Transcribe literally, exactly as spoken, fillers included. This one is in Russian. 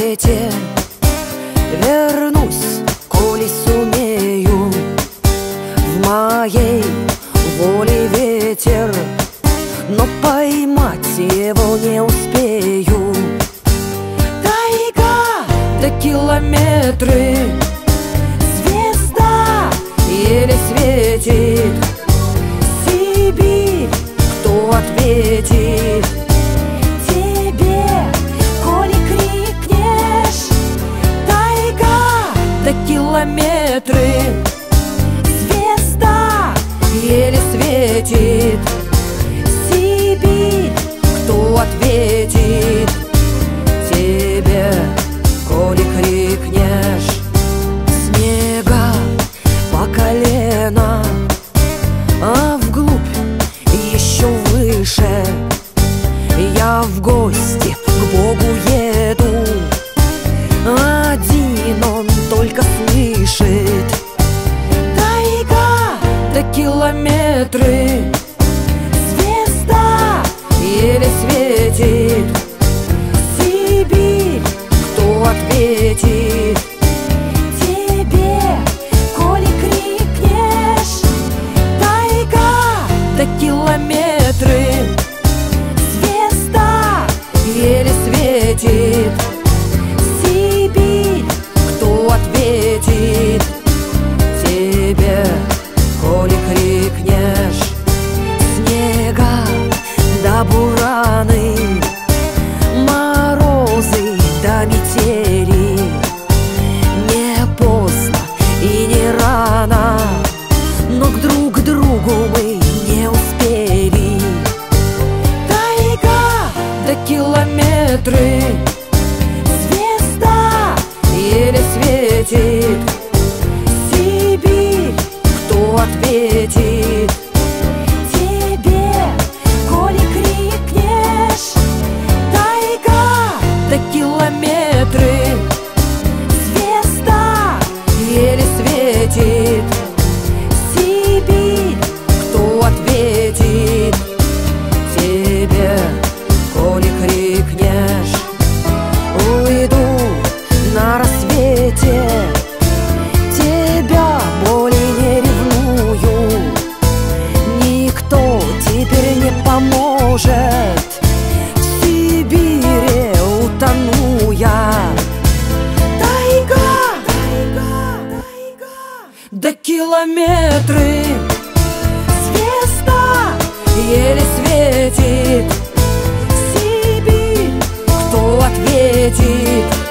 свете вернусь, коли сумею. В моей воле ветер, но поймать его не успею. Тайга до километры, звезда еле светит. Сибирь, кто ответит тебе, коли крикнешь? Тайга до километры, звезда еле светит. Сибирь, кто ответит тебе, коли крикнешь? Снега по колено, а вглубь еще выше. Я в гости к Богу еду, один он только слышит. Тайга до километры, звезда еле светит. Сибирь, кто ответит тебе, коли крикнешь? Тайга до километры, звезда еле светит. Сибирь, кто ответит тебе, коли крикнешь? Снега до бураны, морозы до метели. Не поздно и не рано, но к друг другу мы не успели. Тайга до километры, звезда еле светит. Сибирь, кто ответит тебе, коли крикнешь? Тайга до километры, звезда еле светит. Сибирь, кто ответит тебе, коли крикнешь? Уйду на рассвете, тебя более не ревную. Никто теперь не поможет, в Сибири утону я. Тайга, тайга, тайга до километры, звезда еле светит. Сибирь, кто ответит